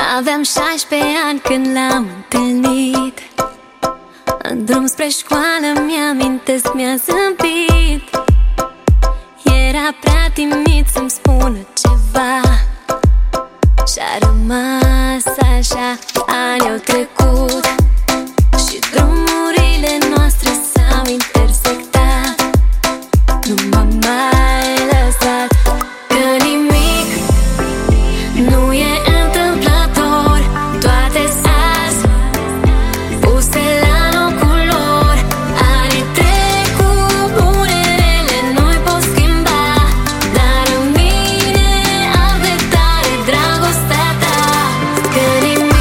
Aveam 16 ani când l-am întâlnit. În drum spre școală mi-amintesc, mi-a zâmbit. Era prea timid să-mi spună ceva și-a rămas așa. Ani au trecut și drumurile noastre s-au intersectat. Nu m-am mai lăsat, că nimic nu e întâmplător. Toate-s azi puse la locul lor. Anii trec cu unele, nu-i pot schimba, dar în mine arde tare dragostea ta. Că nimic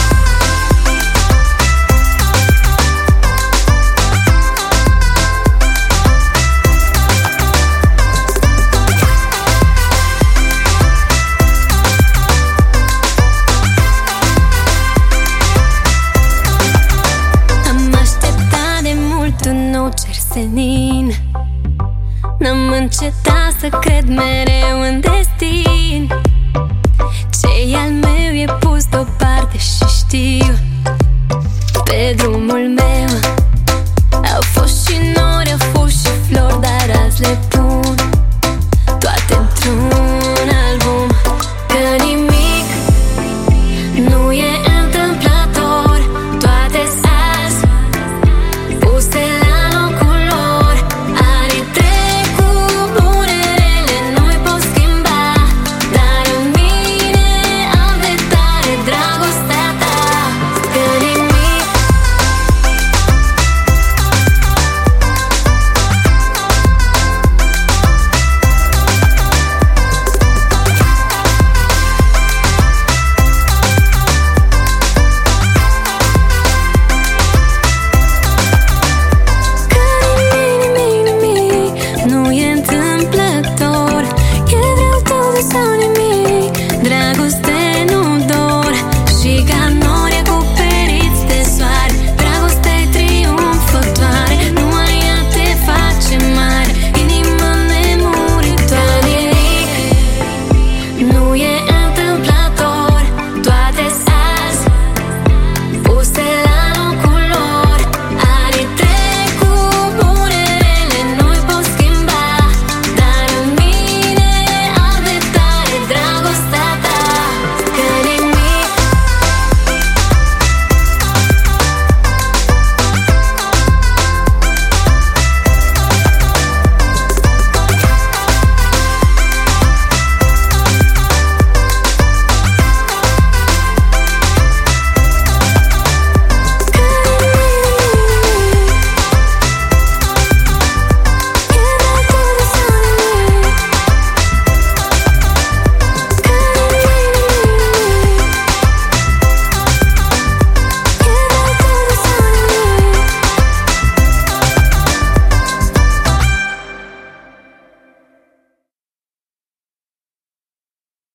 un nou cer senin. N-am încetat să cred mereu în destin.